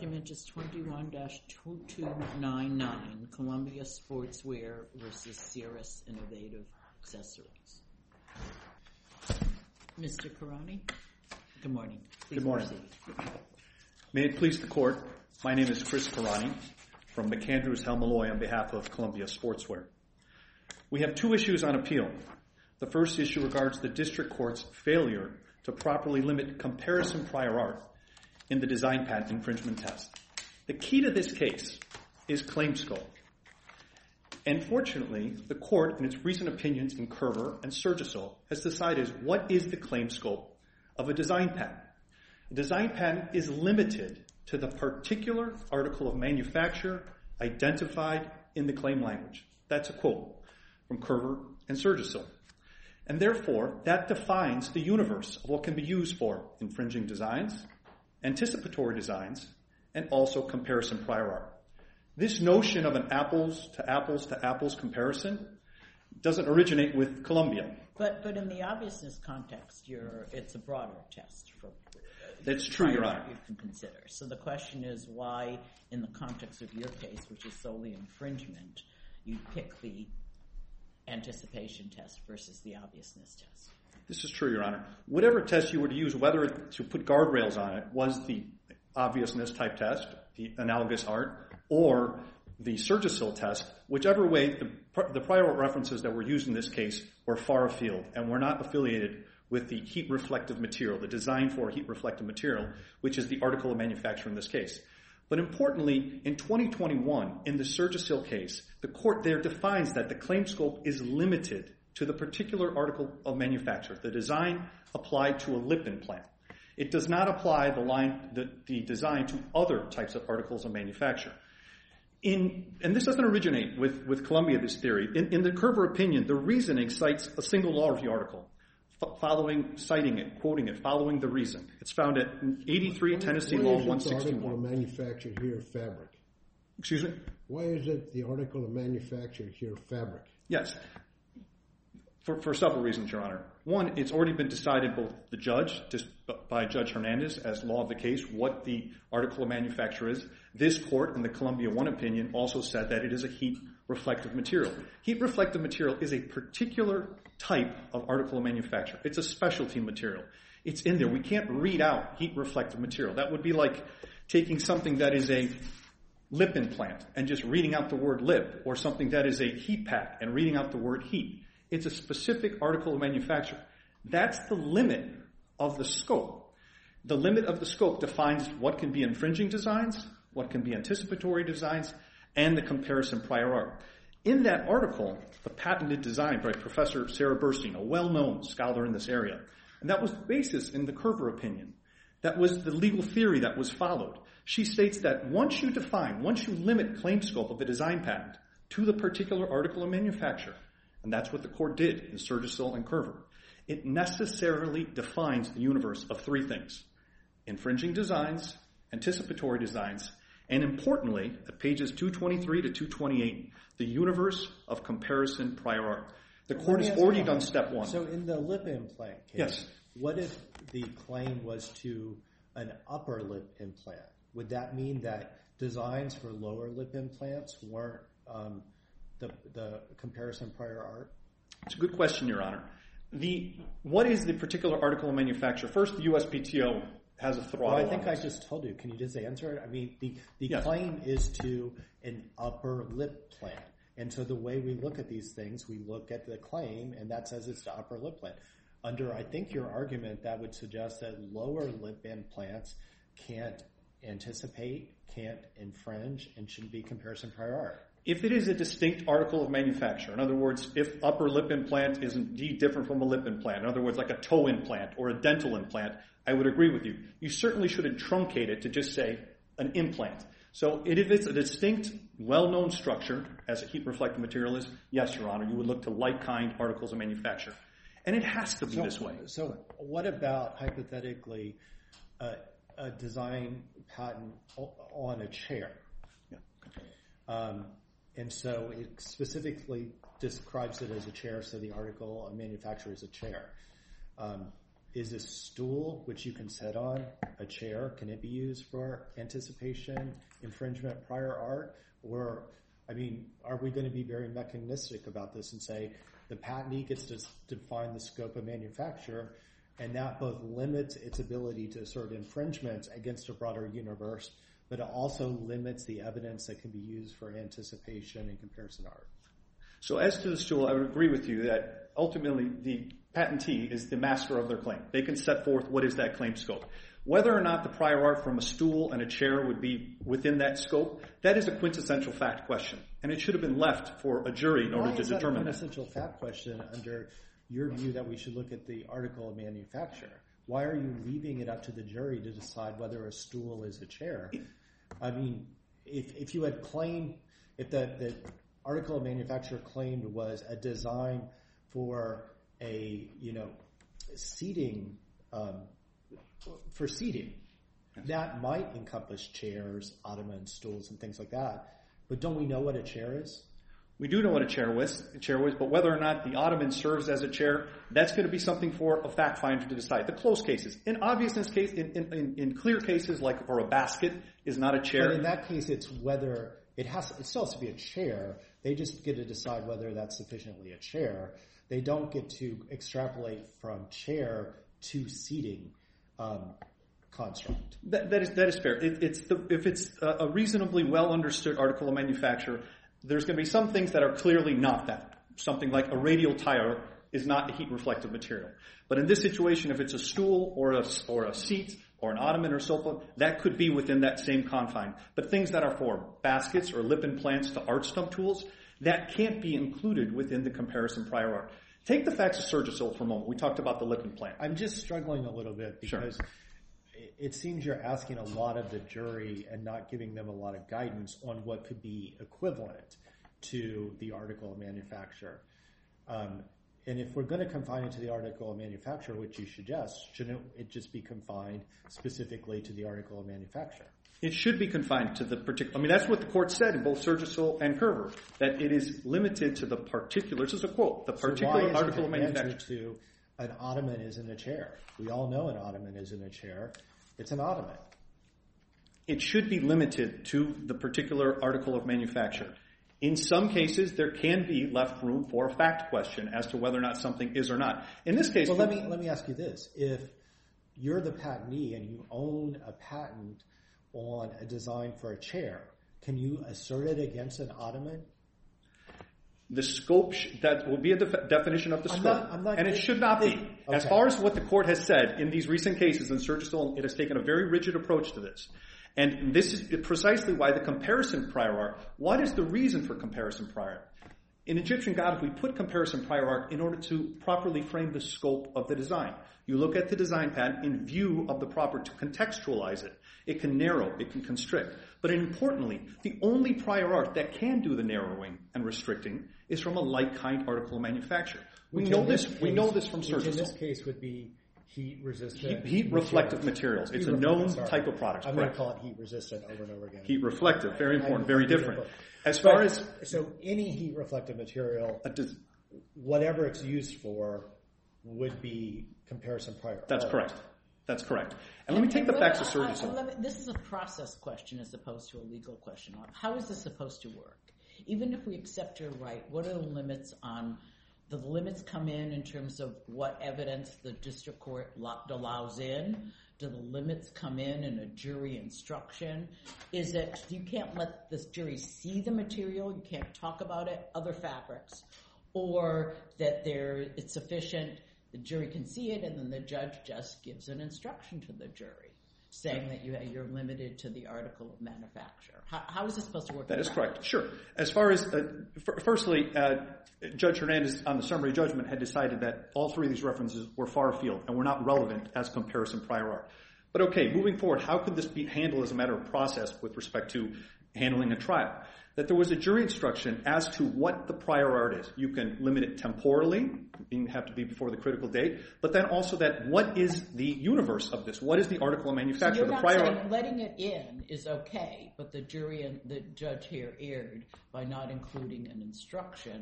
argument is 21-2299, Columbia Sportswear versus Cirrus Innovative Accessories. Mr. Karani, good morning. Good morning. May it please the Court, my name is Chris Karani from McAndrews Hell Malloy on behalf of Columbia Sportswear. We have two issues on appeal. The first issue regards the District Court's failure to properly limit comparison prior art in the design patent infringement test. The key to this case is claim scope. And fortunately, the Court, in its recent opinions in Curver and Surgical, has decided what is the claim scope of a design patent. A design patent is limited to the particular article of manufacture identified in the claim language. That's a quote from Curver and Surgical. And therefore, that defines the universe of what can be used for infringing designs, anticipatory designs, and also comparison prior art. This notion of an apples to apples to apples comparison doesn't originate with Columbia. But in the obviousness context, it's a broader test for that's true, Your Honor. You can consider. So the question is why, in the context of your case, which is solely infringement, you pick the anticipation test versus the obviousness test. This is true, Your Honor. Whatever test you were to use, whether to put guardrails on it, was the obviousness type test, the analogous art, or the Surgical test, whichever way, the prior art references that were used in this case were far afield and were not affiliated with the heat reflective material, the design for heat reflective material, which is the article of manufacture in this case. But importantly, in 2021, in the Surgical case, the Court there defines that the claim scope is limited to the particular article of manufacture, the design applied to a lip implant. It does not apply the design to other types of articles of manufacture. And this doesn't originate with Columbia, this theory. In the Curver opinion, the reasoning cites a single law review article, citing it, quoting it, following the reason. It's found at 83 Tennessee Law 161. Why is it the article of manufacture here fabric? Excuse me? Why is it the article of manufacture here fabric? Yes. For several reasons, Your Honor. One, it's already been decided by Judge Hernandez as law of the case what the article of manufacture is. This Court, in the Columbia 1 opinion, also said that it is a heat reflective material. Heat reflective material is a particular type of article of manufacture. It's a specialty material. It's in there. We can't read out heat reflective material. That would be like taking something that is a lip implant and just reading out the word lip, or something that is a heat pack and reading out the word heat. It's a specific article of manufacture. That's the limit of the scope. The limit of the scope defines what can be infringing designs, what can be anticipatory designs, and the comparison prior art. In that article, the patented design by Professor Sarah Burstein, a well-known scholar in this area, and that was the basis in the Curver opinion. That was the legal theory that was followed. She states that once you limit claim scope of a design patent to the particular article of manufacture, and that's what the Court did in Surgical and Curver, it necessarily defines the universe of three things: infringing designs, anticipatory designs, and importantly, at pages 223 to 228, the universe of comparison prior art. The Court has already done step one. So in the lip implant case, yes. What if the claim was to an upper lip implant? Would that mean that designs for lower lip implants weren't the comparison prior art? It's a good question, Your Honor. What is the particular article of manufacture? First, the USPTO has a throttle. Well, I think I just told you. Can you just answer it? I mean, the yes. claim is to an upper lip plant. And so the way we look at these things, we look at the claim, and that says it's to upper lip plant. Under, I think, your argument, that would suggest that lower lip implants can't anticipate, can't infringe, and shouldn't be comparison prior art. If it is a distinct article of manufacture, in other words, if upper lip implant is indeed different from a lip implant, in other words, like a toe implant or a dental implant, I would agree with you. You certainly shouldn't truncate it to just say an implant. So if it's a distinct, well-known structure, as a heat-reflective material is, yes, Your Honor, you would look to like-kind articles of manufacture. And it has to be this way. So what about, hypothetically, a design patent on a chair? Yeah. And so it specifically describes it as a chair, so the article of manufacture is a chair. is a stool which you can sit on, a chair, can it be used for anticipation, infringement, prior art? Or, I mean, are we going to be very mechanistic about this and say the patentee gets to define the scope of manufacture, and that both limits its ability to assert infringement against a broader universe, but it also limits the evidence that can be used for anticipation and comparison art? So as to the stool, I would agree with you that ultimately the patentee is the master of their claim. They can set forth what is that claim scope. Whether or not the prior art from a stool and a chair would be within that scope, that is a quintessential fact question. And it should have been left for a jury in order to determine that. Why is that a quintessential fact question under your view that we should look at the article of manufacture? Why are you leaving it up to the jury to decide whether a stool is a chair? I mean, if you had claimed, if the article of manufacture claimed was a design for a, seating, that might encompass chairs, ottomans, stools, and things like that. But don't we know what a chair is? We do know what a chair was, but whether or not the ottoman serves as a chair, that's going to be something for a fact finder to decide. The close cases. In obviousness case, in clear cases, like for a basket is not a chair. But in that case, it's whether it still has to be a chair. They just get to decide whether that's sufficiently a chair. They don't get to extrapolate from chair to seating construct. That is fair. If it's a reasonably well understood article of manufacture, there's going to be some things that are clearly not that. Something like a radial tire is not a heat reflective material. But in this situation, if it's a stool or a seat or an ottoman or sofa, that could be within that same confine. But things that are for baskets or lip implants to art stump tools, that can't be included within the comparison prior art. Take the facts of Surgisil for a moment. We talked about the lip implant. I'm just struggling a little bit because it seems you're asking a lot of the jury and not giving them a lot of guidance on what could be equivalent to the article of manufacture. And if we're going to confine it to the article of manufacture, which you suggest, shouldn't it just be confined specifically to the article of manufacture? It should be confined to the particular. I mean, that's what the court said in both Surgisil and Kerber, that it is limited to the particular. This is a quote. The particular article of manufacture. To an ottoman isn't a chair. We all know an ottoman isn't a chair. It's an ottoman. It should be limited to the particular article of manufacture. In some cases, there can be left room for a fact question as to whether or not something is or not. In this case, well, let me ask you this: if you're the patentee and you own a patent on a design for a chair, can you assert it against an ottoman? The scope, that will be a definition of the scope. And it should not be. Okay. As far as what the court has said in these recent cases in Surgisil, it has taken a very rigid approach to this. And this is precisely why the comparison prior art, what is the reason for comparison prior art? In Egyptian God, we put comparison prior art in order to properly frame the scope of the design. You look at the design patent in view of the proper, to contextualize it. It can narrow, it can constrict. But importantly, the only prior art that can do the narrowing and restricting is from a like-kind article of manufacture. We know this from Surgisil. Which in this case would be heat-resistant. Heat-reflective materials. It's a known type of product. I'm going to call it heat-resistant over and over again. Heat-reflective, very important, very different. So any heat-reflective material, whatever it's used for, would be comparison prior art. That's correct. That's correct. And let me take the facts of Surgisil. This is a process question as opposed to a legal question. How is this supposed to work? Even if we accept your right, what are the limits on the limits come in terms of what evidence the district court allows in? Do the limits come in a jury instruction? Is it you can't let this jury see the material, you can't talk about it, other fabrics, or that it's sufficient, the jury can see it, and then the judge just gives an instruction to the jury saying that you're limited to the article of manufacture. How is this supposed to work? That is correct. Sure. As far as, firstly, Judge Hernandez on the summary judgment had decided that all three of these references were far afield and were not relevant as comparison prior art. But okay, moving forward, how could this be handled as a matter of process with respect to handling a trial? That there was a jury instruction as to what the prior art is. You can limit it temporally, you have to be before the critical date, but then also that what is the universe of this? What is the article of manufacture? So you're not saying letting it in is okay, but the jury and the judge here erred by not including an instruction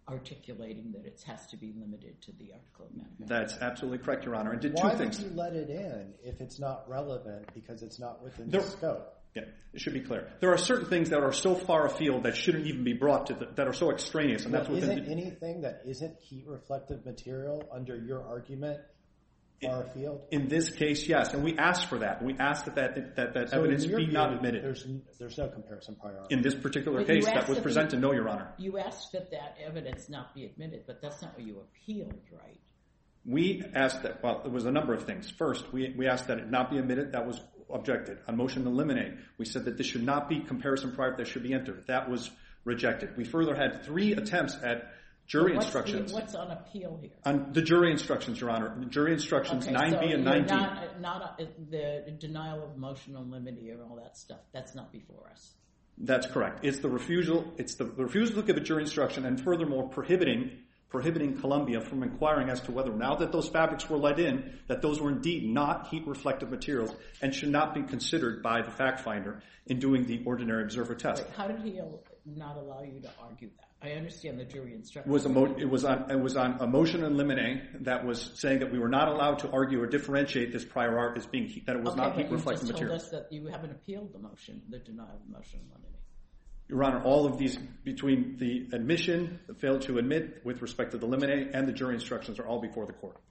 articulating that it has to be limited to the article of manufacture. That's absolutely correct, Your Honor. And did Why two things. would you let it in if it's not relevant because it's not within the scope? Yeah, it should be clear. There are certain things that are so far afield that shouldn't even be brought to that are so extraneous, and that's within. Isn't anything that isn't heat-reflective material under your argument far afield? In this case, yes, and we asked for that. We asked that evidence be not admitted. There's no comparison prior art. In this particular case, that was presented. No, Your Honor. You asked that evidence not be admitted, but that's not what you appealed, right? We asked that. Well, there was a number of things. First, we asked that it not be admitted. That was objected. On motion to eliminate, we said that this should not be comparison prior art that should be entered. That was rejected. We further had 3 attempts at jury instructions. What's on appeal here? On the jury instructions, Your Honor. The jury instructions 9B and 9D. Not the denial of motion to eliminate and all that stuff. That's not before us. That's correct. It's the refusal. It's the refusal to give a jury instruction, and furthermore prohibiting Columbia from inquiring as to whether, now that those fabrics were let in, that those were indeed not heat-reflective materials and should not be considered by the fact finder in doing the ordinary observer test. Wait, how did he not allow you to argue that? I understand the jury instruction. It was on a motion to eliminate that was saying that we were not allowed to argue or differentiate this prior art as being that it was not heat-reflective material. You just told us that you haven't appealed the motion, the denial of the motion to eliminate. Your Honor, all of these, between the admission, the failure to admit with respect to the eliminate, and the jury instructions are all before the court.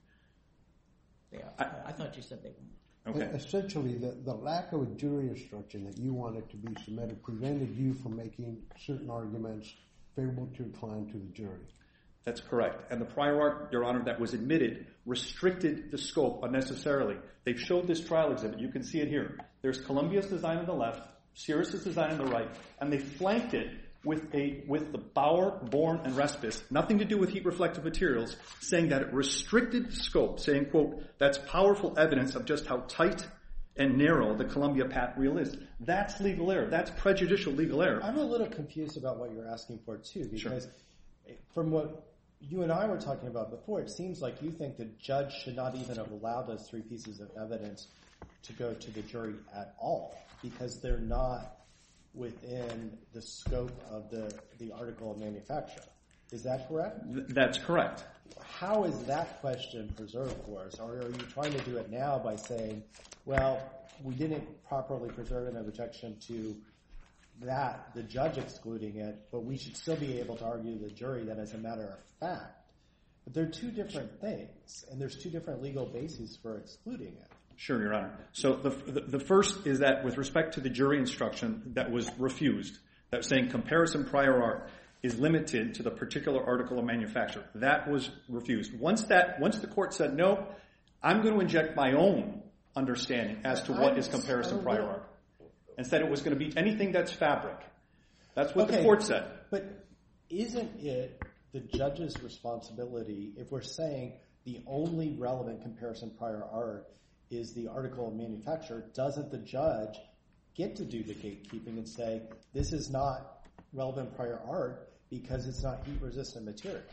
Yeah, I thought you said they weren't. Okay. Essentially, the lack of a jury instruction that you wanted to be submitted prevented you from making certain arguments favorable to your client to the jury. That's correct. And the prior art, Your Honor, that was admitted restricted the scope unnecessarily. They've showed this trial exhibit. You can see it here. There's Columbia's design on the left, Cirrus's design on the right, and they flanked it with the Bauer, Born, and Respis, nothing to do with heat-reflective materials, saying that it restricted the scope, saying, quote, that's powerful evidence of just how tight and narrow the Columbia patent reel is. That's legal error. That's prejudicial legal error. I'm a little confused about what you're asking for, too, because from what you and I were talking about before, it seems like you think the judge should not even have allowed those 3 pieces of evidence to go to the jury at all, because they're not within the scope of the article of manufacture. Is that correct? That's correct. How is that question preserved for us? Or are you trying to do it now by saying, well, we didn't properly preserve an objection to that, the judge excluding it, but we should still be able to argue to the jury that as a matter of fact. But they're 2 different things, and there's 2 different legal bases for excluding it. Sure, Your Honor. So the first is that with respect to the jury instruction that was refused, that was saying comparison prior art is limited to the particular article of manufacture. That was refused. Once the court said, no, I'm going to inject my own understanding as to what is comparison prior art, and said it was going to be anything that's fabric. That's what the court said. But isn't it the judge's responsibility, if we're saying the only relevant comparison prior art is the article of manufacture, doesn't the judge get to do the gatekeeping and say, this is not relevant prior art because it's not heat-resistant material?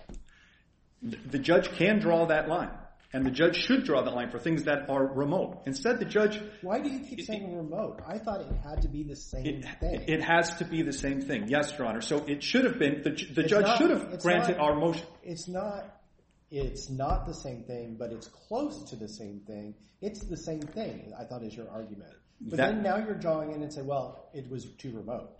The judge can draw that line, and the judge should draw that line for things that are remote. Instead, the judge... Why do you keep saying remote? I thought it had to be the same thing. It has to be the same thing, yes, Your Honor. So it should have been, the judge should have granted our motion. It's not the same thing, but it's close to the same thing. It's the same thing, I thought, is your argument. But then now you're drawing in and say, well, it was too remote.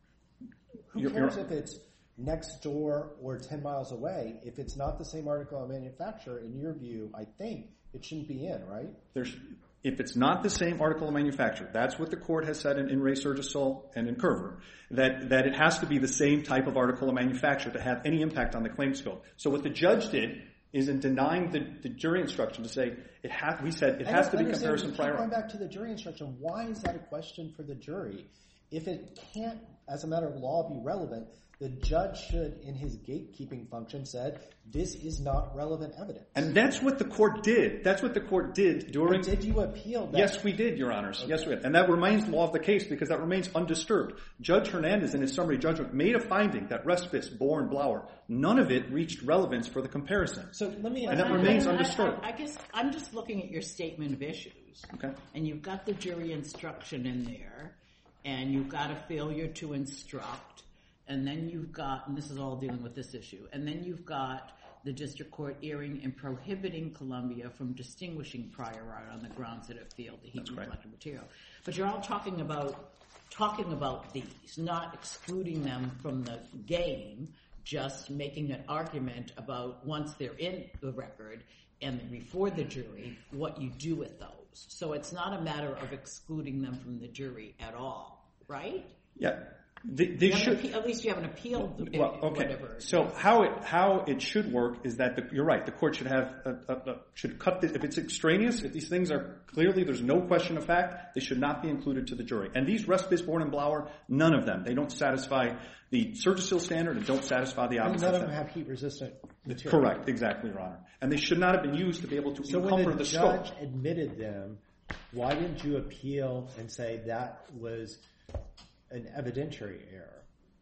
Who cares if it's next door or 10 miles away? If it's not the same article of manufacture, in your view, I think it shouldn't be in, right? If it's not the same article of manufacture, that's what the court has said in Ray Surgisol and in Curver, that it has to be the same type of article of manufacture to have any impact on the claim scope. So what the judge did is in denying the jury instruction to say, we said it has to be comparison prior art. Going back to the jury instruction, why is that a question for the jury? If it can't, as a matter of law, be relevant, the judge should, in his gatekeeping function, said, this is not relevant evidence. And that's what the court did. That's what the court did during... But did you appeal that? Yes, we did, Your Honors. Okay. Yes, we did. And that remains law of the case because that remains undisturbed. Judge Hernandez, in his summary judgment, made a finding that Respis, Bohr, and Blauer, none of it reached relevance for the comparison. So let me... And that remains undisturbed. I guess I'm just looking at your statement of issues. Okay. And you've got the jury instruction in there, and you've got a failure to instruct, and then you've got, and this is all dealing with this issue, and then you've got the district court erring and prohibiting Columbia from distinguishing prior art on the grounds that it failed to heat reflective material. But you're all talking about these, not excluding them from the game, just making an argument about once they're in the record and before the jury, what you do with those. So it's not a matter of excluding them from the jury at all, right? Yeah. At least you haven't appealed whatever. So how it should work is that you're right. The court should have should cut if it's extraneous. If these things are clearly there's no question of fact, they should not be included to the jury. And these Respis, Born and Blauer, none of them. They don't satisfy the Surgisil standard and don't satisfy the opposite. None of them have heat resistant material. Correct, exactly, Your Honor. And they should not have been used to be able to encumber the scope. So when the judge admitted them, why didn't you appeal and say that was an evidentiary error,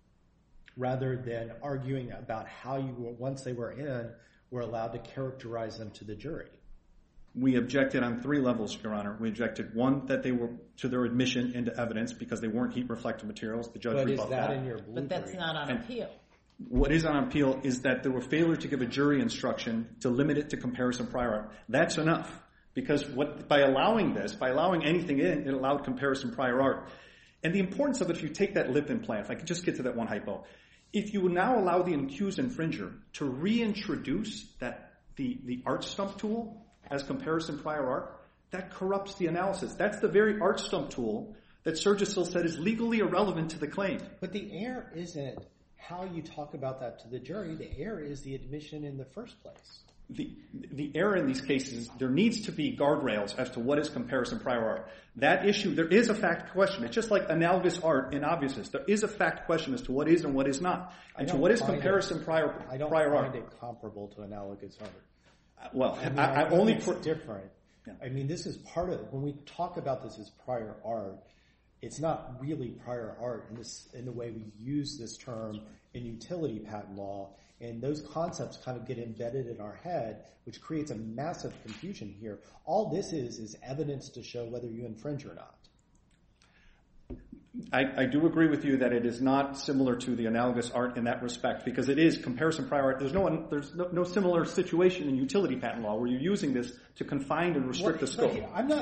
rather than arguing about how you, once they were in, were allowed to characterize them to the jury? We objected on 3 levels, Your Honor. We objected, 1, that they were to their admission into evidence because they weren't heat-reflective materials. The judge rebuffed that. In your blue But that's not on appeal. What is on appeal is that there were failure to give a jury instruction to limit it to comparison prior art. That's enough, because by allowing anything in, it allowed comparison prior art. And the importance of it, if you take that lip implant, if I could just get to that one hypo, if you would now allow the accused infringer to reintroduce the art stump tool as comparison prior art, that corrupts the analysis. That's the very art stump tool that Surgisil said is legally irrelevant to the claim. But the error isn't how you talk about that to the jury. The error is the admission in the first place. The error in these cases, there needs to be guardrails as to what is comparison prior art. That issue, there is a fact question. It's just like analogous art in obviousness. There is a fact question as to what is and what is not. And to what is comparison prior art. I don't find it comparable to analogous art. Well, it's different. Yeah. I mean, this is part of it. When we talk about this as prior art, it's not really prior art in the way we use this term in utility patent law. And those concepts kind of get embedded in our head, which creates a massive confusion here. All this is evidence to show whether you infringe or not. I do agree with you that it is not similar to the analogous art in that respect, because it is comparison prior art. There's no similar situation in utility patent law where you're using this to confine and restrict the scope.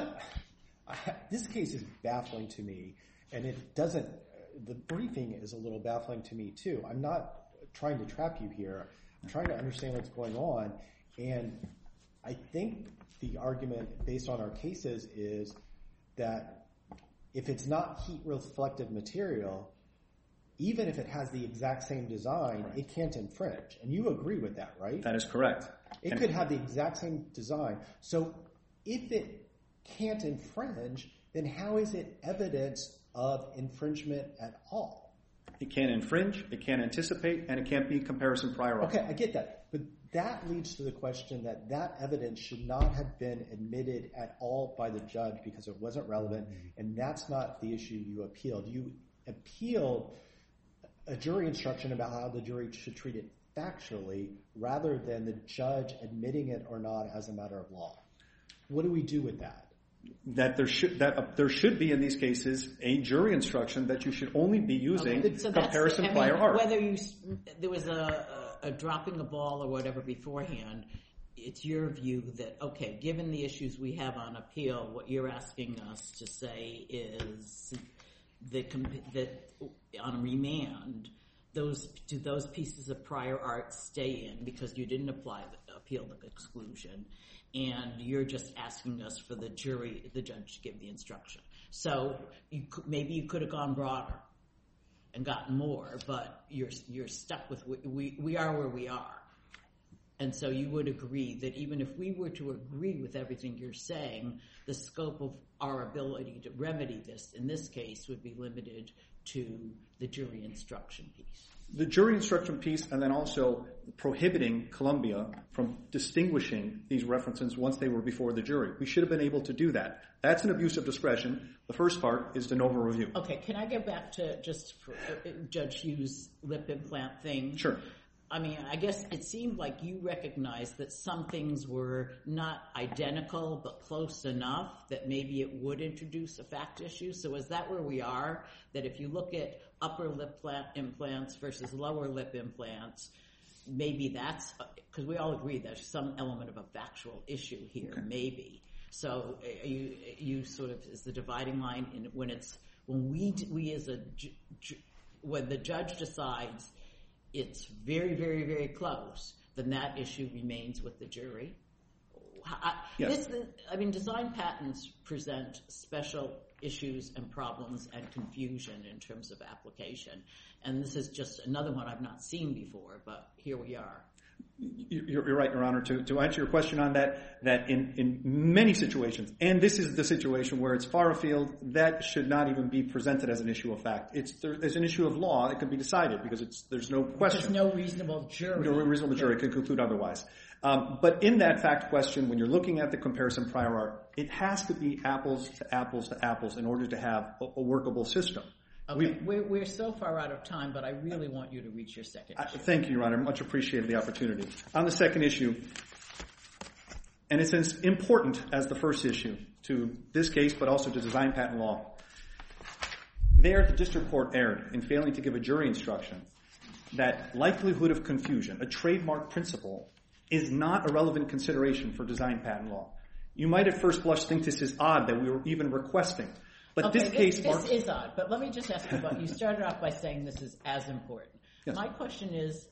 This case is baffling to me, and the briefing is a little baffling to me too. I'm not trying to trap you here. I'm trying to understand what's going on. And I think the argument based on our cases is that if it's not heat reflective material, even if it has the exact same design, it can't infringe. And you agree with that, right? That is correct. It could have the exact same design. So if it can't infringe, then how is it evidence of infringement at all? It can't infringe, it can't anticipate, and it can't be comparison prior art. Okay, I get that. But that leads to the question that evidence should not have been admitted at all by the judge because it wasn't relevant, and that's not the issue you appealed. You appealed a jury instruction about how the jury should treat it factually rather than the judge admitting it or not as a matter of law. What do we do with that? That there should be in these cases a jury instruction that you should only be using comparison prior art. Whether there was a dropping a ball or whatever beforehand, it's your view that, okay, given the issues we have on appeal, what you're asking us to say is that on remand, those pieces of prior art stay in because you didn't appeal the exclusion, and you're just asking us for the judge to give the instruction. So maybe you could have gone broader and gotten more, but you're stuck with we are where we are. And so you would agree that even if we were to agree with everything you're saying, the scope of our ability to remedy this in this case would be limited to the jury instruction piece. The jury instruction piece, and then also prohibiting Columbia from distinguishing these references once they were before the jury. We should have been able to do that. That's an abuse of discretion. The first part is de novo review. Okay, can I get back to just Judge Hughes' lip implant thing? Sure. I mean, I guess it seemed like you recognized that some things were not identical but close enough that maybe it would introduce a fact issue. So is that where we are? That if you look at upper lip implants versus lower lip implants, maybe that's because we all agree there's some element of a factual issue here, maybe. So you sort of is the dividing line in when the judge decides it's very, very, very close, then that issue remains with the jury. Yes. Design patents present special issues and problems and confusion in terms of application. And this is just another one I've not seen before, but here we are. You're right, Your Honor. To answer your question on that in many situations, and this is the situation where it's far afield, that should not even be presented as an issue of fact. There's an issue of law that can be decided because there's no question. There's no reasonable jury. No reasonable jury can conclude otherwise. But in that fact question, when you're looking at the comparison prior art, it has to be apples to apples to apples in order to have a workable system. Okay, we're so far out of time, but I really want you to reach your second issue. Thank you, Your Honor. Much appreciated the opportunity. On the second issue, and it's as important as the first issue to this case, but also to design patent law, there the district court erred in failing to give a jury instruction that likelihood of confusion, a trademark principle, is not a relevant consideration for design patent law. You might at first blush think this is odd that we were even requesting. But okay, this is odd, but let me just ask you about, you started off by saying this is as important. Yes. My question is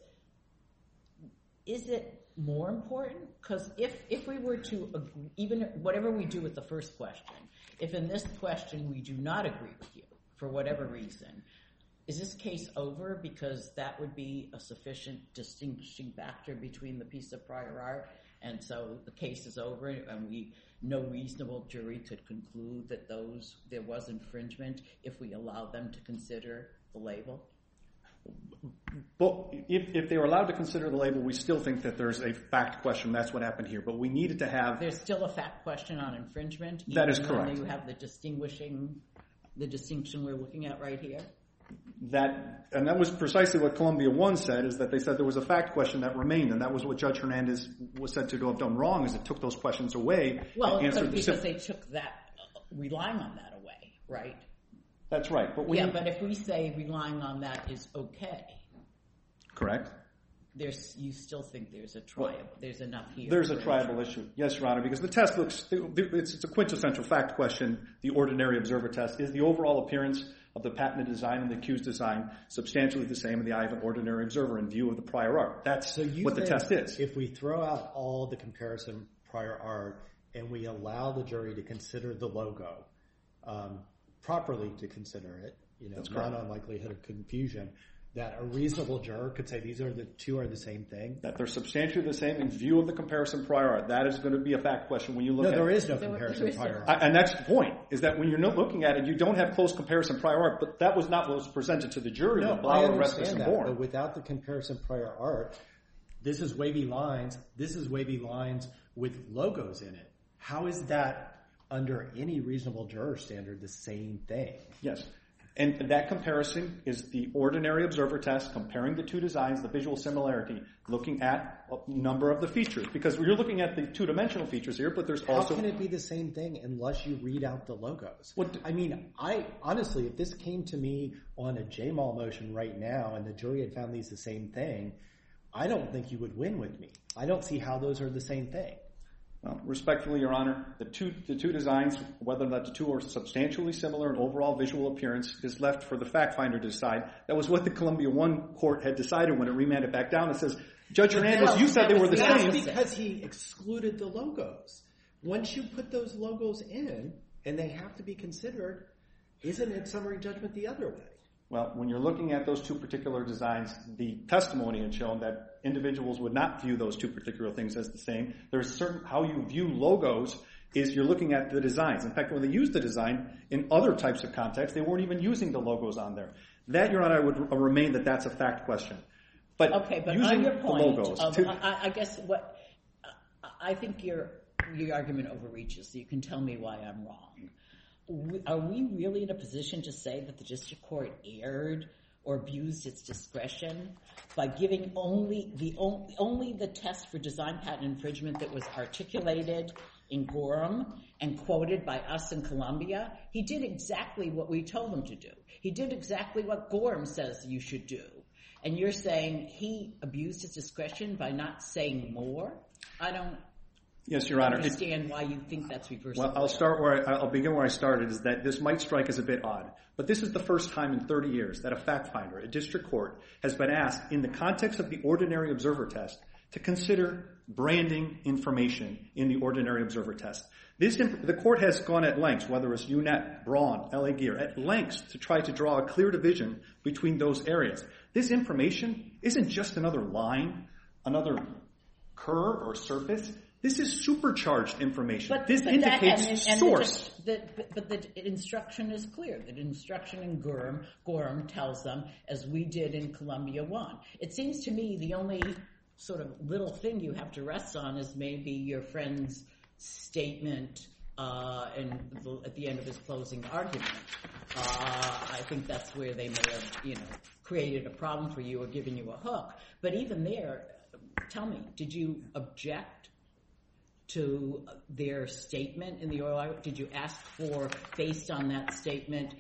it more important? Because if we were to agree, even whatever we do with the first question, if in this question we do not agree with you for whatever reason, is this case over because that would be a sufficient distinguishing factor between the piece of prior art, and so the case is over and no reasonable jury could conclude that there was infringement if we allow them to consider the label? Well, if they were allowed to consider the label, we still think that there's a fact question. That's what happened here. But we needed to have... There's still a fact question on infringement? That is correct. You have the distinction we're looking at right here? And that was precisely what Columbia 1 said, is that they said there was a fact question that remained, and that was what Judge Hernandez was said to have done wrong, is it took those questions away. Well, because they took that, relying on that away, right? That's right. But but if we say relying on that is okay. Correct. You still think there's there's enough here. There's a triable issue. Yes, Your Honor, because the test it's a quintessential fact question. The ordinary observer test is the overall appearance of the patented design and the accused design substantially the same in the eye of an ordinary observer in view of the prior art. That's what the test is. If we throw out all the comparison prior art and we allow the jury to consider the logo, properly to consider it, not on likelihood of confusion, that a reasonable juror could say these two are the same thing? That they're substantially the same in view of the comparison prior art. That is going to be a fact question when you look at it. No, there is no comparison prior art. And that's the point, is that when you're not looking at it, you don't have close comparison prior art, but that was not what was presented to the jury. No, I understand that, but without the comparison prior art, this is wavy lines with logos in it. How is that, under any reasonable juror standard, the same thing? Yes. And that comparison is the ordinary observer test, comparing the two designs, the visual similarity, looking at a number of the features. Because you're looking at the two-dimensional features here, but there's also... How can it be the same thing unless you read out the logos? Honestly, if this came to me on a JMAL motion right now and the jury had found these the same thing, I don't think you would win with me. I don't see how those are the same thing. Well, respectfully, Your Honor, the two designs, whether or not the two are substantially similar in overall visual appearance, is left for the fact finder to decide. That was what the Columbia 1 court had decided when it remanded back down. It says, Judge Hernandez, you said they were the same. That's because he excluded the logos. Once you put those logos in, and they have to be considered, isn't it summary judgment the other way? Well, when you're looking at those two particular designs, the testimony had shown that individuals would not view those two particular things as the same. There's certain how you view logos is you're looking at the designs. In fact, when they used the design in other types of contexts, they weren't even using the logos on there. That, Your Honor, would remain that that's a fact question. But using on your point, the logos... I guess I think your argument overreaches, so you can tell me why I'm wrong. Are we really in a position to say that the district court erred or abused its discretion by giving only the test for design patent infringement that was articulated in Gorham and quoted by us in Columbia? He did exactly what we told him to do. He did exactly what Gorham says you should do. And you're saying he abused his discretion by not saying more? I don't understand why you think that's reversible. Well, I'll begin where I started, is that this might strike as a bit odd. But this is the first time in 30 years that a fact finder, a district court, has been asked in the context of the ordinary observer test to consider branding information in the ordinary observer test. The court has gone at lengths, whether it's UNET, Braun, LA Gear, at lengths to try to draw a clear division between those areas. This information isn't just another line, another curve or surface. This is supercharged information. This indicates source. But the instruction is clear. The instruction in Gorham tells them, as we did in Columbia 1. It seems to me the only sort of little thing you have to rest on is maybe your friend's statement at the end of his closing argument. I think that's where they may have, created a problem for you or given you a hook. But even there, tell me, did you object to their statement in the oral? Did you ask for, based on that statement,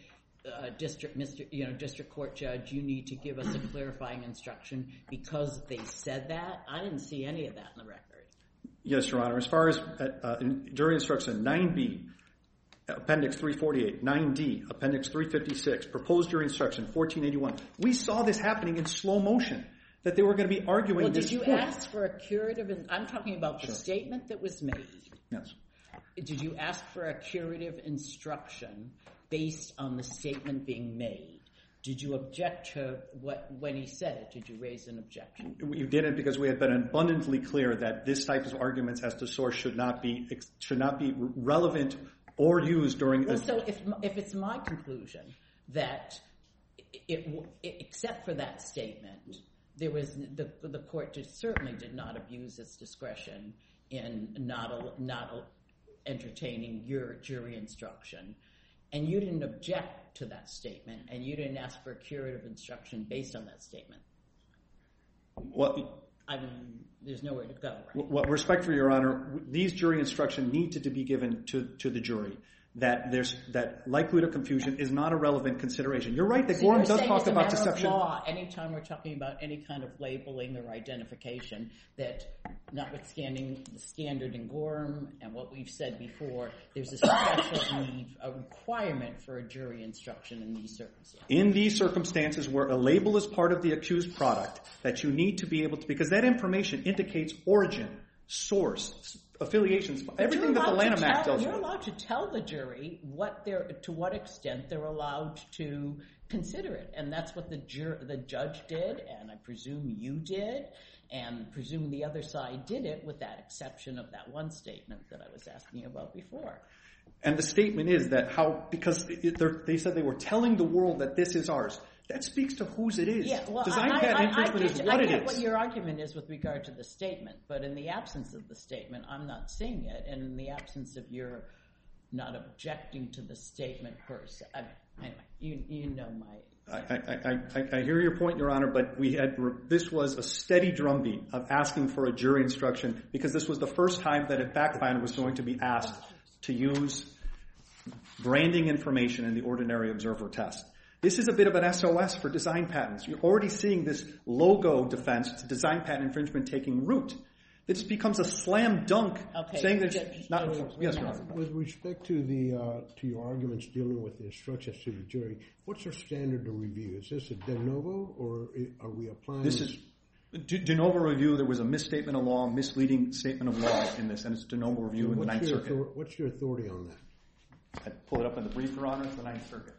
district court judge, you need to give us a clarifying instruction because they said that? I didn't see any of that in the record. Yes, Your Honor. As far as jury instruction 9B, Appendix 348, 9D, Appendix 356, proposed jury instruction 1481, we saw this happening in slow motion, that they were going to be arguing this point. Did you ask for a curative? I'm talking about the statement that was made. Yes. Did you ask for a curative instruction based on the statement being made? Did you object to when he said it? Did you raise an objection? We didn't, because we had been abundantly clear that this type of arguments as to source should not be relevant or used during. Well, so if it's my conclusion that except for that statement, there was the court certainly did not abuse its discretion in not entertaining your jury instruction. And you didn't object to that statement, and you didn't ask for a curative instruction based on that statement. Well, there's nowhere to go, right? Well, respect for Your Honor, these jury instructions needed to be given to the jury. That likelihood of confusion is not a relevant consideration. You're right that Gorham does talk about deception. Of law, anytime we're talking about any kind of labeling or identification, that notwithstanding the standard in Gorham and what we've said before, there's a special need, a requirement for a jury instruction in these circumstances. In these circumstances where a label is part of the accused product, that you need to be able to, because that information indicates origin, source, affiliations, everything that the Lanham Act tells you. You're allowed to tell the jury to what extent they're allowed to consider it, and that's what the judge did, and I presume you did, and presume the other side did it, with that exception of that one statement that I was asking you about before. And the statement is that because they said they were telling the world that this is ours. That speaks to whose it is. Yeah, well, Design patent infringement is what it is. I get what your argument is with regard to the statement, but in the absence of the statement, I'm not seeing it, and in the absence of your not objecting to the statement per se. Anyway, you know my... I hear your point, Your Honor, but this was a steady drumbeat of asking for a jury instruction, because this was the first time that a fact finder was going to be asked to use branding information in the ordinary observer test. This is a bit of an SOS for design patents. You're already seeing this logo defense to design patent infringement taking root. This becomes a slam dunk, saying that it's not enforced. Yes, Your Honor. With respect to your arguments dealing with the instructions to the jury, what's your standard of review? Is this a de novo, or are we applying? This is de novo review. There was a misstatement of law, misleading statement of law in this, and it's de novo review in the Ninth Circuit. What's your authority on that? I pull it up in the brief, Your Honor. It's the Ninth Circuit.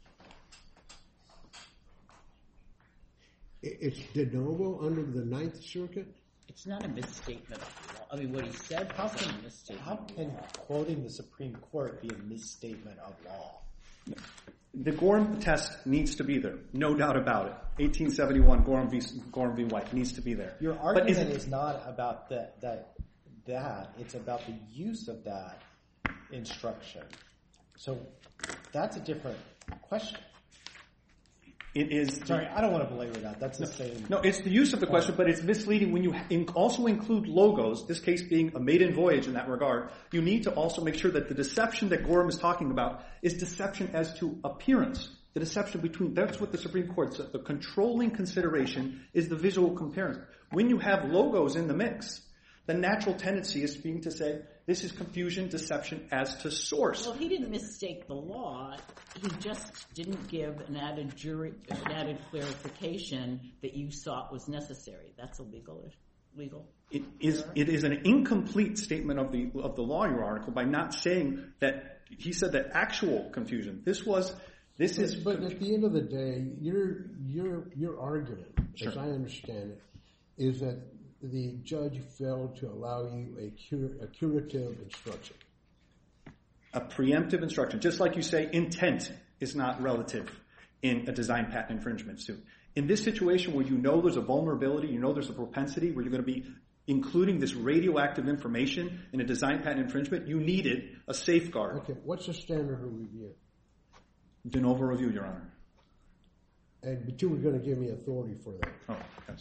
It's de novo under the Ninth Circuit? It's not a misstatement of law. I mean, what he said wasn't a misstatement. How can quoting the Supreme Court be a misstatement of law? The Gorham test needs to be there, no doubt about it. 1871 Gorham v. White needs to be there. Your argument is not about that. It's about the use of that instruction. So that's a different question. It is. Sorry, I don't want to belabor that. That's the same. No, it's the use of the question, but it's misleading when you also include logos, this case being a maiden voyage in that regard. You need to also make sure that the deception that Gorham is talking about is deception as to appearance. The deception between, that's what the Supreme Court said. The controlling consideration is the visual comparison. When you have logos in the mix, the natural tendency is being to say, this is confusion, deception as to source. Well, he didn't mistake the law. He just didn't give an added clarification that you thought was necessary. That's illegal. It is an incomplete statement of the law in your article by not saying that he said that actual confusion. But at the end of the day, your argument, sure, as I understand it, is that the judge failed to allow you a curative instruction. A preemptive instruction. Just like you say, intent is not relative in a design patent infringement suit. In this situation where you know there's a vulnerability, you know there's a propensity where you're going to be including this radioactive information in a design patent infringement, you needed a safeguard. Okay, what's the standard of review? De novo review, Your Honor. But you were going to give me authority for that. Oh, yes.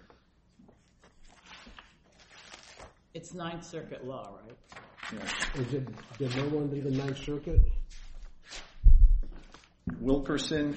It's Ninth Circuit law, right? Yes. Is it de novo under the Ninth Circuit? Wilkerson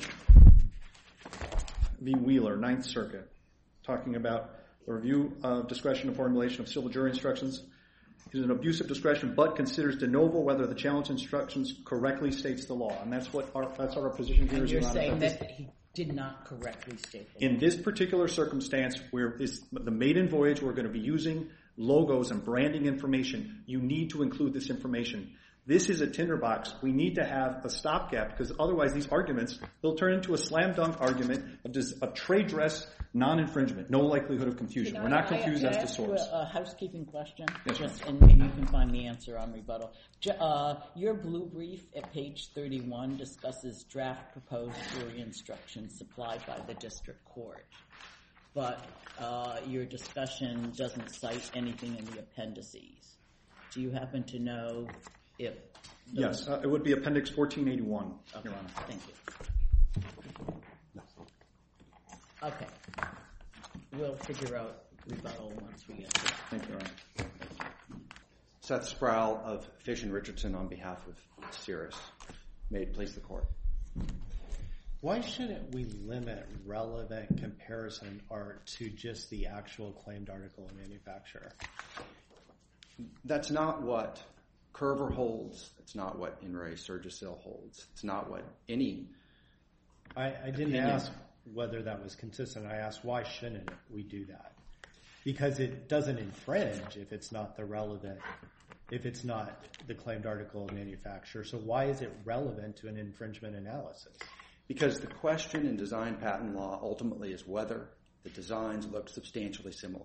v. Wheeler, Ninth Circuit, talking about the review of discretion and formulation of civil jury instructions. It is an abuse of discretion, but considers de novo whether the challenge instructions correctly states the law, and that's what our position here is. And you're saying that he did not correctly state the law. In this particular circumstance, where is the maiden voyage, we're going to be using logos and branding information. You need to include this information. This is a tinderbox. We need to have a stopgap because otherwise these arguments, they'll turn into a slam dunk argument of trade dress non-infringement, no likelihood of confusion. We're not confused as to source. A housekeeping question, yes, and maybe you can find the answer on rebuttal. Your blue brief at page 31 discusses draft proposed jury instructions supplied by the district court, but your discussion doesn't cite anything in the appendices. Do you happen to know if... Yes, it would be Appendix 1481, okay. Your Honor. Thank you. Okay. We'll figure out rebuttal once we get to that. Thank you, Your Honor. Seth Sproul of Fish and Richardson on behalf of Cirrus. May it please the Court. Why shouldn't we limit relevant comparison art to just the actual claimed article of manufacturer? That's not what Curver holds. It's not what In re Surgisil holds. It's not what any... I didn't ask whether that was consistent. I asked why shouldn't we do that? Because it doesn't infringe if it's not the relevant, if it's not the claimed article of manufacturer. So why is it relevant to an infringement analysis? Because the question in design patent law ultimately is whether the designs look substantially similar.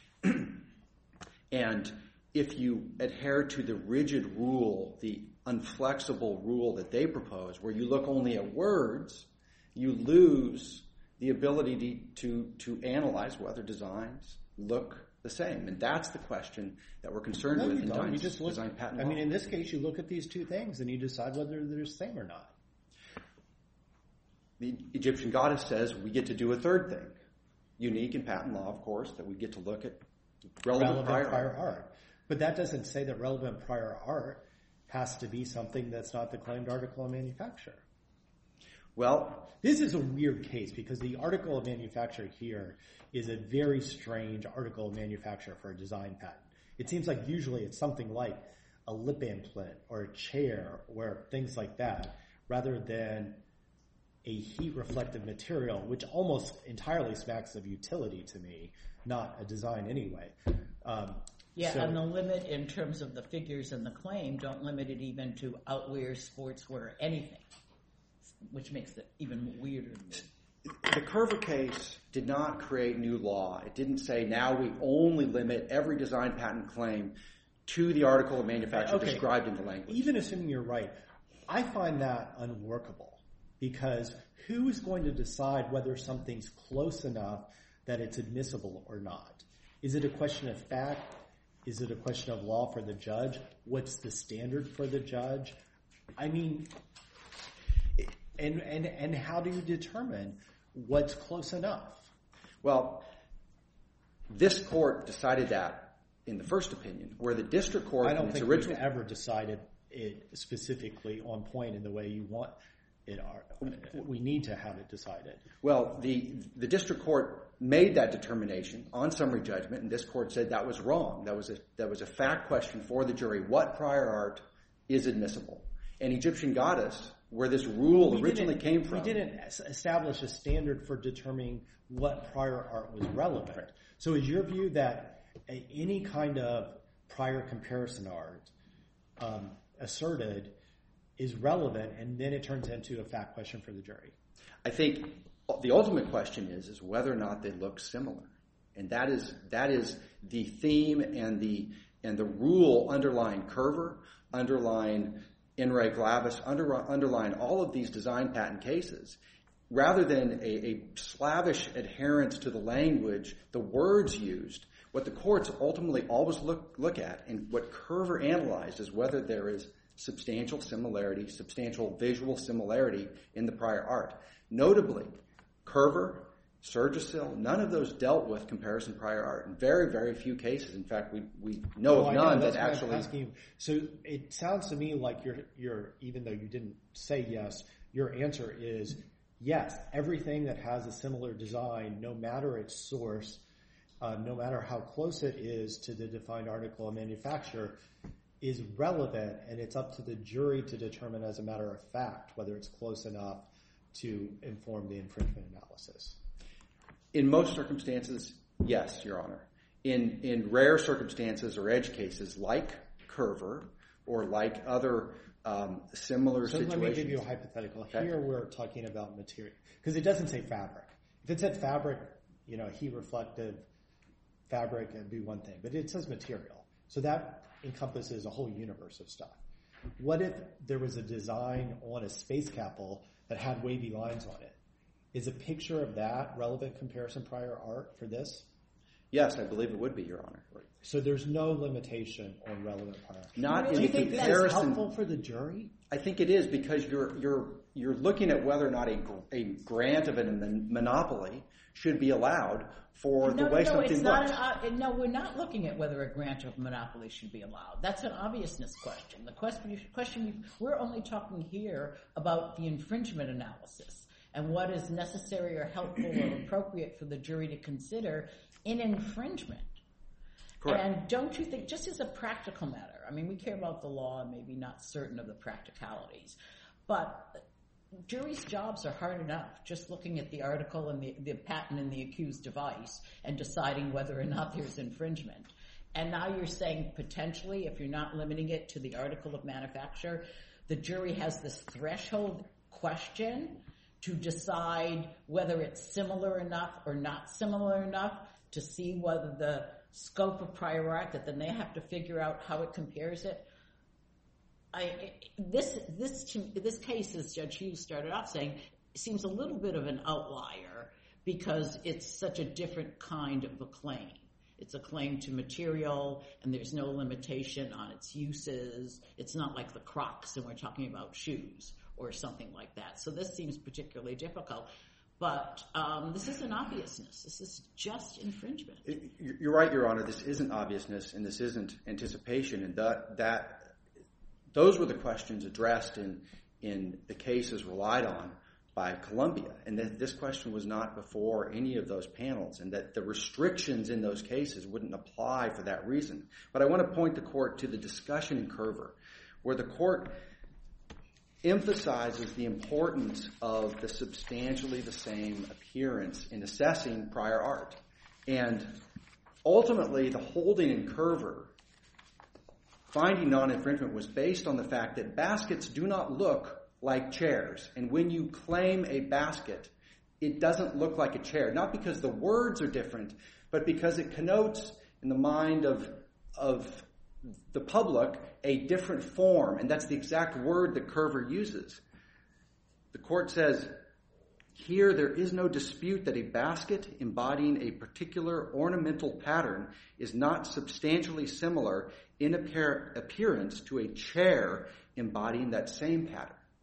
And if you adhere to the rigid rule, the unflexible rule that they propose, where you look only at words, you lose the ability to analyze whether designs look the same. And that's the question that we're concerned with in design patent law. I mean, in this case, you look at these two things and you decide whether they're the same or not. The Egyptian goddess says we get to do a third thing, unique in patent law, of course, that we get to look at relevant prior art. But that doesn't say that relevant prior art has to be something that's not the claimed article of manufacturer. Well, this is a weird case because the article of manufacture here is a very strange article of manufacture for a design patent. It seems like usually it's something like a lip implant or a chair or things like that, rather than a heat-reflective material, which almost entirely smacks of utility to me, not a design anyway. And the limit in terms of the figures in the claim don't limit it even to outwear, sportswear, anything, which makes it even weirder. The Curver case did not create new law. It didn't say now we only limit every design patent claim to the article of manufacture described in the language. Even assuming you're right, I find that unworkable. Because who is going to decide whether something's close enough that it's admissible or not? Is it a question of fact? Is it a question of law for the judge? What's the standard for the judge? I mean, and how do you determine what's close enough? Well, this court decided that in the first opinion, where the district court... I don't think we've ever decided it specifically on point in the way you want it. We need to have it decided. Well, the district court made that determination on summary judgment, and this court said that was wrong. That was a fact question for the jury. What prior art is admissible? And Egyptian Goddess, where this rule originally came from... We didn't establish a standard for determining what prior art was relevant. So is your view that any kind of prior comparison art asserted is relevant, and then it turns into a fact question for the jury? I think the ultimate question is whether or not they look similar. And that is the theme and the rule underlying Curver, underlying In re Glavis, underlying all of these design patent cases. Rather than a slavish adherence to the language, the words used, what the courts ultimately always look at, and what Curver analyzed, is whether there is substantial similarity, substantial visual similarity in the prior art. Notably, Curver, Surgisil, none of those dealt with comparison prior art. In very, very few cases. In fact, we know of none that actually... So it sounds to me like you're, even though you didn't say yes, your answer is yes, everything that has a similar design, no matter its source, no matter how close it is to the defined article of manufacture, is relevant, and it's up to the jury to determine as a matter of fact whether it's close enough to inform the infringement analysis. In most circumstances, yes, Your Honor. In rare circumstances or edge cases like Curver or like other similar situations... So let me give you a hypothetical. Okay. Here we're talking about material. Because it doesn't say fabric. If it said fabric, heat-reflective fabric, it'd be one thing. But it says material. So that encompasses a whole universe of stuff. What if there was a design on a space capsule that had wavy lines on it? Is a picture of that relevant comparison prior art for this? Yes, I believe it would be, Your Honor. So there's no limitation on relevant prior art. Not Do in you the think comparison. that's helpful for the jury? I think it is, because you're looking at whether or not a grant of a monopoly should be allowed for the way something looks. No, we're not looking at whether a grant of monopoly should be allowed. That's an obviousness question. The question we're only talking here about the infringement analysis and what is necessary or helpful or appropriate for the jury to consider in infringement. Correct. And don't you think, just as a practical matter, I mean, we care about the law and maybe not certain of the practicalities, but jury's jobs are hard enough just looking at the article and the patent and the accused device and deciding whether or not there's infringement. And now you're saying potentially, if you're not limiting it to the article of manufacture, the jury has this threshold question to decide whether it's similar enough or not similar enough to see whether the scope of prior art, that then they have to figure out how it compares it. This case, as Judge Hughes started off saying, seems a little bit of an outlier because it's such a different kind of a claim. It's a claim to material, and there's no limitation on its uses. It's not like the Crocs, and we're talking about shoes or something like that. So this seems particularly difficult. But this isn't obviousness. This is just infringement. You're right, Your Honor. This isn't obviousness, and this isn't anticipation. And those were the questions addressed in the cases relied on by Columbia. And this question was not before any of those panels, and that the restrictions in those cases wouldn't apply for that reason. But I want to point the court to the discussion in Curver, where the court emphasizes the importance of the substantially the same appearance in assessing prior art. And ultimately, the holding in Curver, finding non-infringement, was based on the fact that baskets do not look like chairs. And when you claim a basket, it doesn't look like a chair. Not because the words are different, but because it connotes in the mind of the public a different form. And that's the exact word that Curver uses. The court says, here there is no dispute that a basket embodying a particular ornamental pattern is not substantially similar in appearance to a chair embodying that same pattern.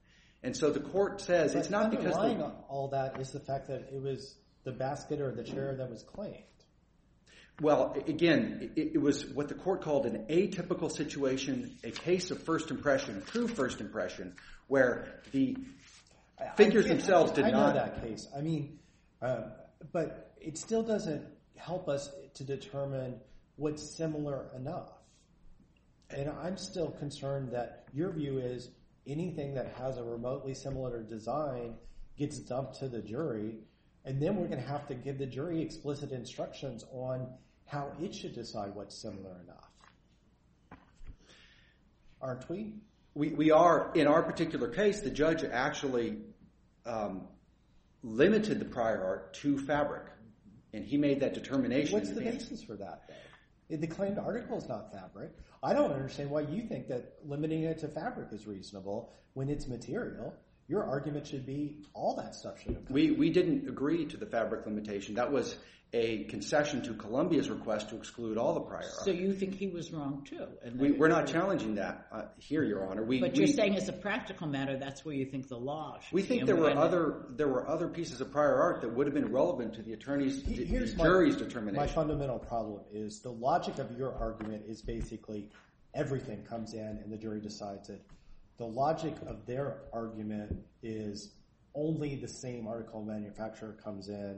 And so the court says it's not because underlying all that is the fact that it was the basket or the chair that was claimed. Well, again, it was what the court called an atypical situation, a case of first impression, true first impression, where the figures themselves did not. I know that case. I mean, but it still doesn't help us to determine what's similar enough. And I'm still concerned that your view is anything that has a remotely similar design gets dumped to the jury, and then we're going to have to give the jury explicit instructions on how it should decide what's similar enough. Aren't we? We are. In our particular case, the judge actually limited the prior art to fabric, and he made that determination. What's the basis for that, though? The claimed article is not fabric. I don't understand why you think that limiting it to fabric is reasonable when it's material. Your argument should be all that stuff should have come. We didn't agree to the fabric limitation. That was a concession to Columbia's request to exclude all the prior art. So you think he was wrong, too? We're not challenging that here, Your Honor. But you're saying as a practical matter, that's where you think the law should be. We think there were other pieces of prior art that would have been relevant to the jury's determination. My fundamental problem is the logic of your argument is basically everything comes in and the jury decides it. The logic of their argument is only the same article manufacturer comes in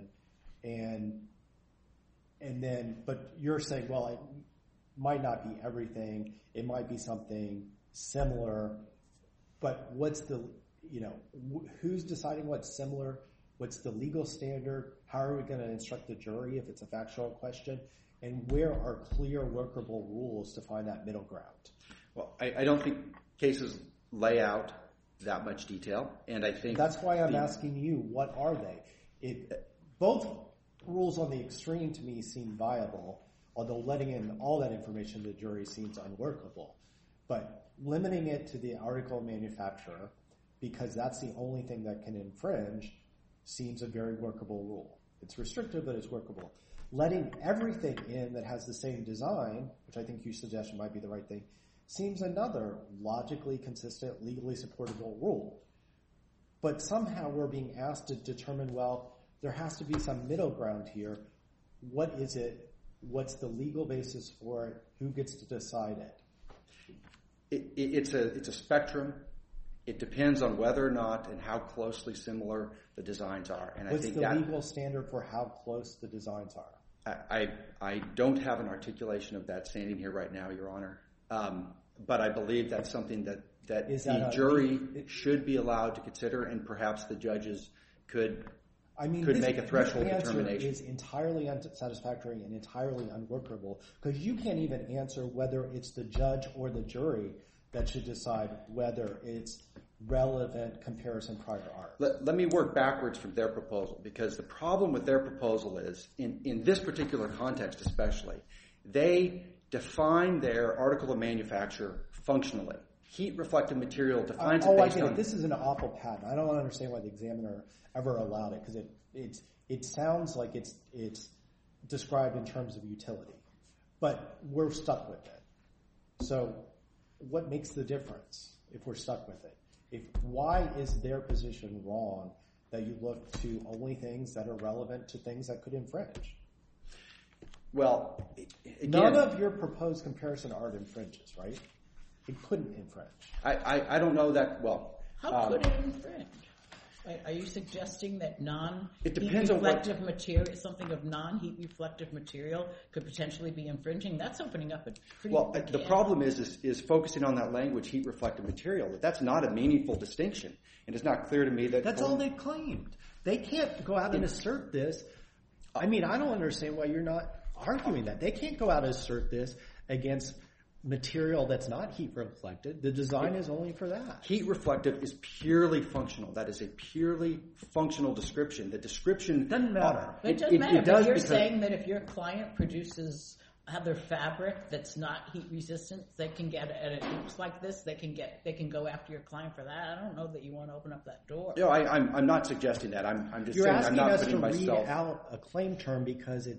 and then, but you're saying, well, it might not be everything. It might be something similar. But what's the, who's deciding what's similar? What's the legal standard? How are we going to instruct the jury if it's a factual question? And where are clear workable rules to find that middle ground? Well, I don't think cases lay out that much detail. And I think that's why I'm asking you, what are they? Both rules on the extreme to me seem viable, although letting in all that information to the jury seems unworkable. But limiting it to the article manufacturer, because that's the only thing that can infringe, seems a very workable rule. It's restrictive, but it's workable. Letting everything in that has the same design, which I think you suggested might be the right thing, seems another logically consistent, legally supportable rule. But somehow we're being asked to determine, well, there has to be some middle ground here. What is it? What's the legal basis for it? Who gets to decide it? It's a spectrum. It depends on whether or not and how closely similar the designs are. And what's the legal standard for how close the designs are? I don't have an articulation of that standing here right now, Your Honor. But I believe that's something that the jury should be allowed to consider, and perhaps the judges could make a threshold determination. Answer is entirely unsatisfactory and entirely unworkable, because you can't even answer whether it's the judge or the jury that should decide whether it's relevant comparison prior art. Let me work backwards from their proposal, because the problem with their proposal is, in this particular context especially, they define their article of manufacture functionally. Heat reflective material defines it based on... This is an awful patent. I don't understand why the examiner ever allowed it, because it sounds like it's described in terms of utility. But we're stuck with it. So what makes the difference if we're stuck with it? Why is their position wrong that you look to only things that are relevant to things that could infringe? Well, again, none of your proposed comparison art infringes, right? It couldn't infringe. I don't know that well. How could it infringe? Are you suggesting that non-heat reflective material, something of non-heat reflective material, could potentially be infringing? That's opening up a pretty big the problem is focusing on that language, heat reflective material. That's not a meaningful distinction, and it's not clear to me that that's all they claimed. They can't go out and assert this. I mean, I don't understand why you're not arguing that. They can't go out and assert this against material that's not heat reflected. The design is only for that. Heat reflective is purely functional. That is a purely functional description. The description doesn't matter. It doesn't matter. But you're saying that if your client produces other fabric that's not heat resistant, they can get and it looks like this. They can go after your client for that. I don't know that you want to open up that door. No, I'm not suggesting that. I'm just saying I'm not putting myself. You're asking us to read out a claim term because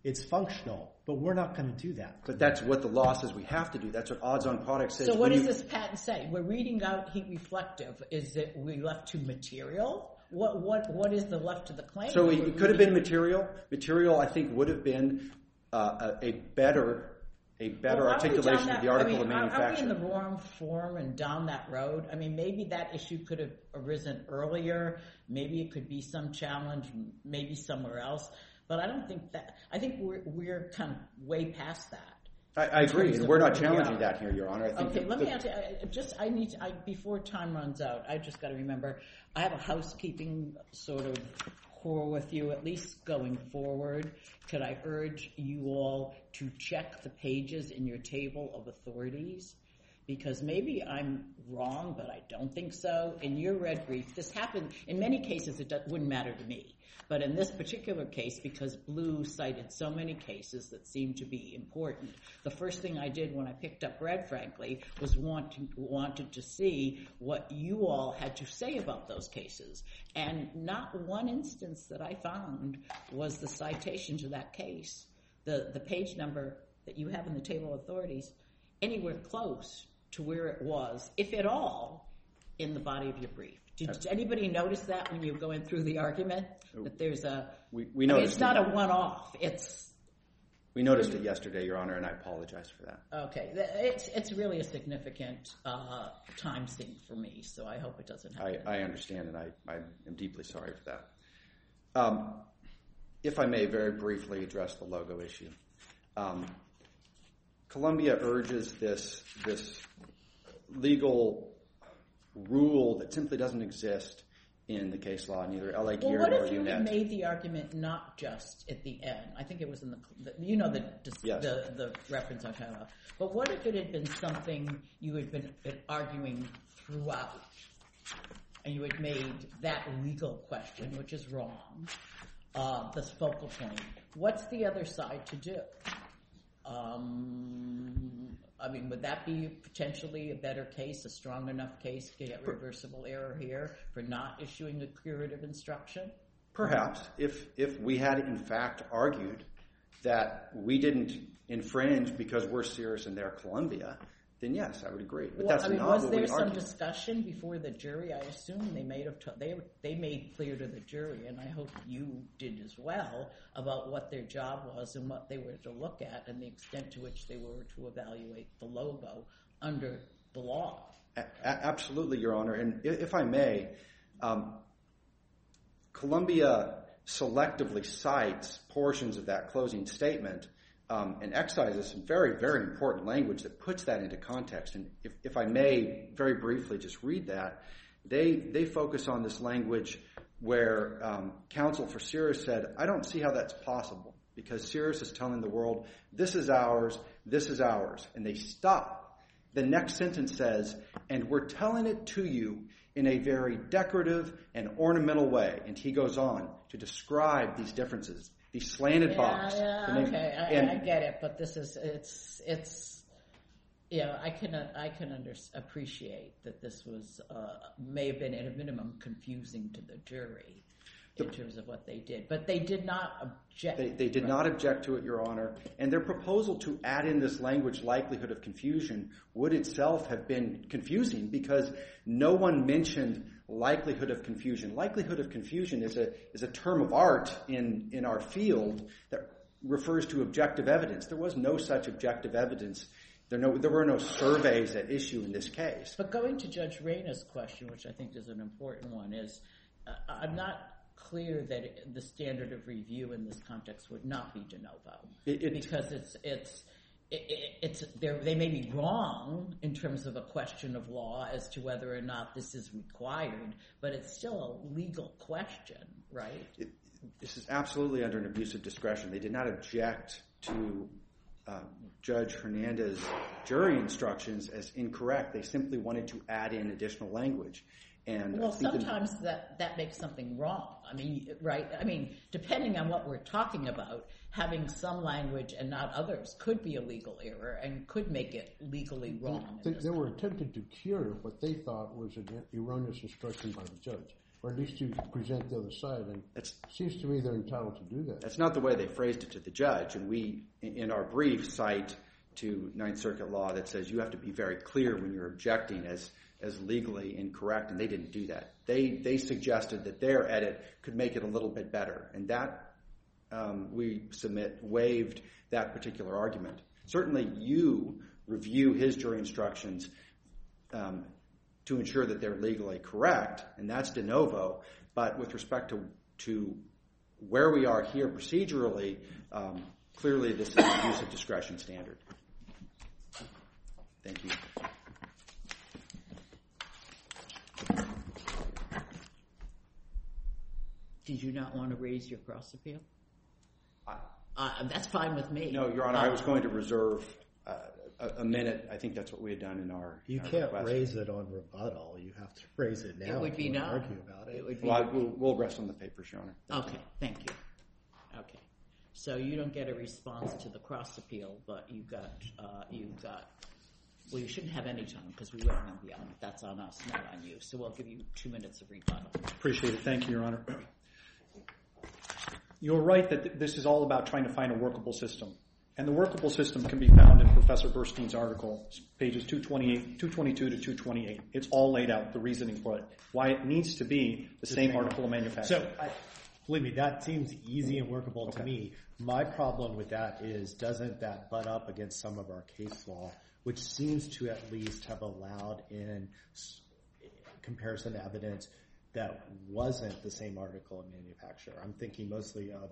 It's functional, but we're not going to do that. But that's what the law says we have to do. That's what odds-on products says. So what does this patent say? We're reading out heat reflective. Is it we left to material? What is the left to the claim? So it could have been material. Material, I think, would have been a better articulation of the article of manufacture. Are we in the wrong form and down that road? I mean, maybe that issue could have arisen earlier. Maybe it could be some challenge, maybe somewhere else. But I don't think that. I think we're kind of way past that. I agree, and we're not challenging that here, Your Honor. Let me ask you. Before time runs out, I just got to remember. I have a housekeeping sort of core with you, at least going forward. Could I urge you all to check the pages in your table of authorities? Because maybe I'm wrong, but I don't think so. In your red brief, this happened. In many cases, it wouldn't matter to me. But in this particular case, because Blue cited so many cases that seemed to be important, the first thing I did when I picked up red, frankly, was wanted to see what you all had to say about those cases. And not one instance that I found was the citation to that case, the page number that you have in the table of authorities, anywhere close to where it was, if at all, in the body of your brief. Did anybody notice that when you were going through the argument? That there's we noticed it's not a one-off. We noticed it yesterday, Your Honor, and I apologize for that. Okay. It's really a significant time sink for me, so I hope it doesn't happen. I understand, and I am deeply sorry for that. If I may very briefly address the logo issue. Columbia urges this legal rule that simply doesn't exist in the case law, neither LA Gear nor UNET. Well, what if you had made the argument not just at the end? I think it was in the reference I'm talking about. But what if it had been something you had been arguing throughout, and you had made that legal question, which is wrong, this focal point? What's the other side to do? I mean, would that be potentially a better case, a strong enough case to get reversible error here for not issuing a curative instruction? Perhaps. If we had, in fact, argued that we didn't infringe because we're Cirrus and they're Columbia, then yes, I would agree. But that's not what we argued. Was there some discussion before the jury? I assume they made clear to the jury, and I hope you did as well, about what their job was and what they were to look at and the extent to which they were to evaluate the logo under the law. Absolutely, Your Honor. And if I may, Columbia selectively cites portions of that closing statement and excises some very, very important language that puts that into context. And if I may very briefly just read that, they focus on this language where counsel for Cirrus said, I don't see how that's possible because Cirrus is telling the world, this is ours, and they stop. The next sentence says, and we're telling it to you in a very decorative and ornamental way. And he goes on to describe these differences. The slanted box. I get it, but this is I can appreciate that this was may have been at a minimum confusing to the jury in terms of what they did, but they did not object. They did not object to it, Your Honor, and their proposal to add in this language, likelihood of confusion, would itself have been confusing because no one mentioned likelihood of confusion. Likelihood of confusion is a term of art in our field that refers to objective evidence. There was no such objective evidence. There were no surveys at issue in this case. But going to Judge Reyna's question, which I think is an important one, is I'm not clear that the standard of review in this context would not be de novo because they may be wrong in terms of a question of law as to whether or not this is required, but it's still a legal question, right? This is absolutely under an abuse of discretion. They did not object to Judge Hernandez's jury instructions as incorrect. They simply wanted to add in additional language. And well, sometimes that makes something wrong. I mean, right? I mean, depending on what we're talking about, having some language and not others could be a legal error and could make it legally wrong. They were attempting to cure what they thought was an erroneous instruction by the judge. or at least to present the other side. And it seems to me they're entitled to do that. That's not the way they phrased it to the judge. And we, in our brief, cite to Ninth Circuit law that says you have to be very clear when you're objecting as legally incorrect, and they didn't do that. They suggested that their edit could make it a little bit better, and that we submit waived that particular argument. Certainly you review his jury instructions to ensure that they're legally correct, and that's de novo. But with respect to where we are here procedurally, clearly this is an abuse of discretion standard. Thank you. Did you not want to raise your cross appeal? That's fine with me. No, Your Honor, I was going to reserve a minute. I think that's what we had done in our You can't raise it on rebuttal. You have to raise it now. It would be no. Argue about it. It would be we'll rest on the papers, Your Honor. Okay, thank you. Okay, so you don't get a response to the cross appeal, but you got. Well, you shouldn't have any time because we went on beyond. That's on us, not on you. So we'll give you 2 minutes of rebuttal. Appreciate it. Thank you, Your Honor. You're right that this is all about trying to find a workable system. And the workable system can be found in Professor Burstein's article, pages 222 to 228. It's all laid out, the reasoning for it, why it needs to be the same article of manufacture. So, believe me, that seems easy and workable to me. My problem with that is, doesn't that butt up against some of our case law, which seems to at least have allowed in comparison evidence that wasn't the same article of manufacture? I'm thinking mostly of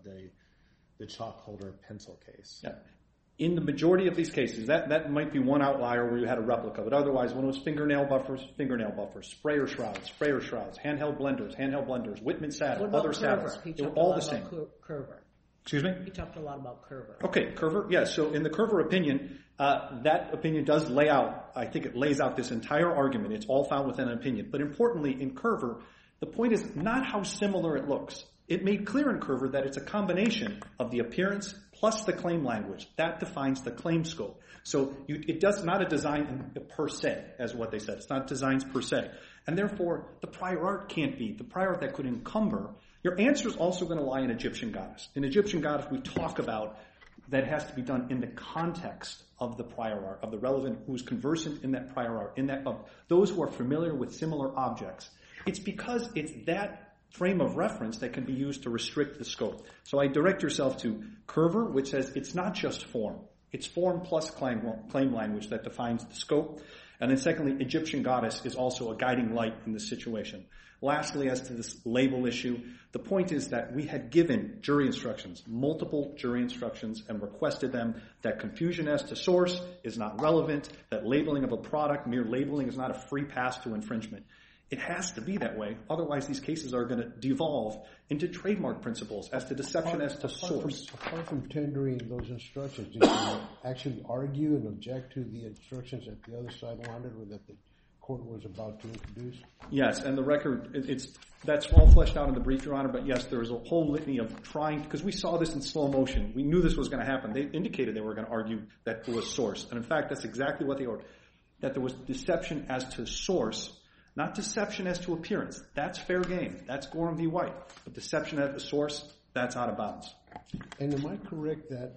the chalk holder pencil case. Yeah. In the majority of these cases, that might be one outlier where you had a replica, but otherwise when it was fingernail buffers, sprayer shrouds, handheld blenders, Whitman saddle, other saddles, they were all the same. Curver. Excuse me? He talked a lot about Curver. Okay, Curver, yes. So in the Curver opinion, that opinion does lay out, I think it lays out this entire argument. It's all found within an opinion. But importantly, in Curver, the point is not how similar it looks. It made clear in Curver that it's a combination of the appearance plus the claim language. That defines the claim scope. So it does not a design per se, as what they said. It's not designs per se. And therefore, the prior art can't be. The prior art that could encumber. Your answer is also going to lie in Egyptian goddess. In Egyptian goddess, we talk about that has to be done in the context of the prior art, of the relevant, who's conversant in that prior art, of those who are familiar with similar objects. It's because it's that frame of reference that can be used to restrict the scope. So I direct yourself to Curver, which says it's not just form. It's form plus claim language that defines the scope. And then secondly, Egyptian goddess is also a guiding light in this situation. Lastly, as to this label issue, the point is that we had given jury instructions, multiple jury instructions, and requested them that confusion as to source is not relevant, that labeling of a product, mere labeling, is not a free pass to infringement. It has to be that way. Otherwise, these cases are going to devolve into trademark principles as to deception as to source. Apart from tendering those instructions, did you actually argue and object to the instructions that the other side wanted or that the court was about to introduce? Yes, and the record, that's all fleshed out in the brief, Your Honor, but yes, there is a whole litany of trying, because we saw this in slow motion. We knew this was going to happen. They indicated they were going to argue that it was source. And in fact, that's exactly what they ordered, that there was deception as to source, not deception as to appearance. That's fair game. That's Gorham v. White. But deception as to source, that's out of bounds. And am I correct that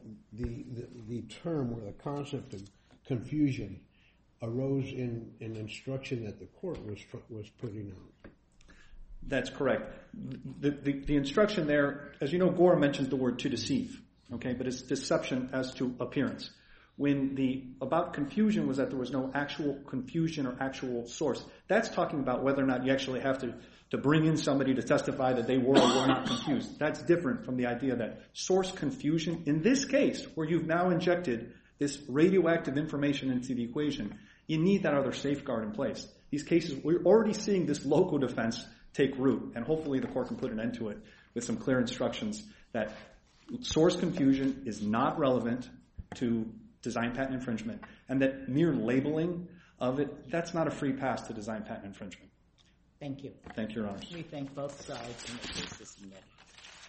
the term or the concept of confusion arose in an instruction that the court was putting out? That's correct. The instruction there, as you know, Gorham mentions the word to deceive, okay? But it's deception as to appearance. When about confusion was that there was no actual confusion or actual source. That's talking about whether or not you actually have to bring in somebody to testify that they were or were not confused. That's different from the idea that source confusion, in this case, where you've now injected this radioactive information into the equation, you need that other safeguard in place. These cases, we're already seeing this local defense take root, and hopefully the court can put an end to it with some clear instructions that source confusion is not relevant to design patent infringement, and that mere labeling of it, that's not a free pass to design patent infringement. Thank you. Thank you, Your Honors. We thank both sides in the case this minute.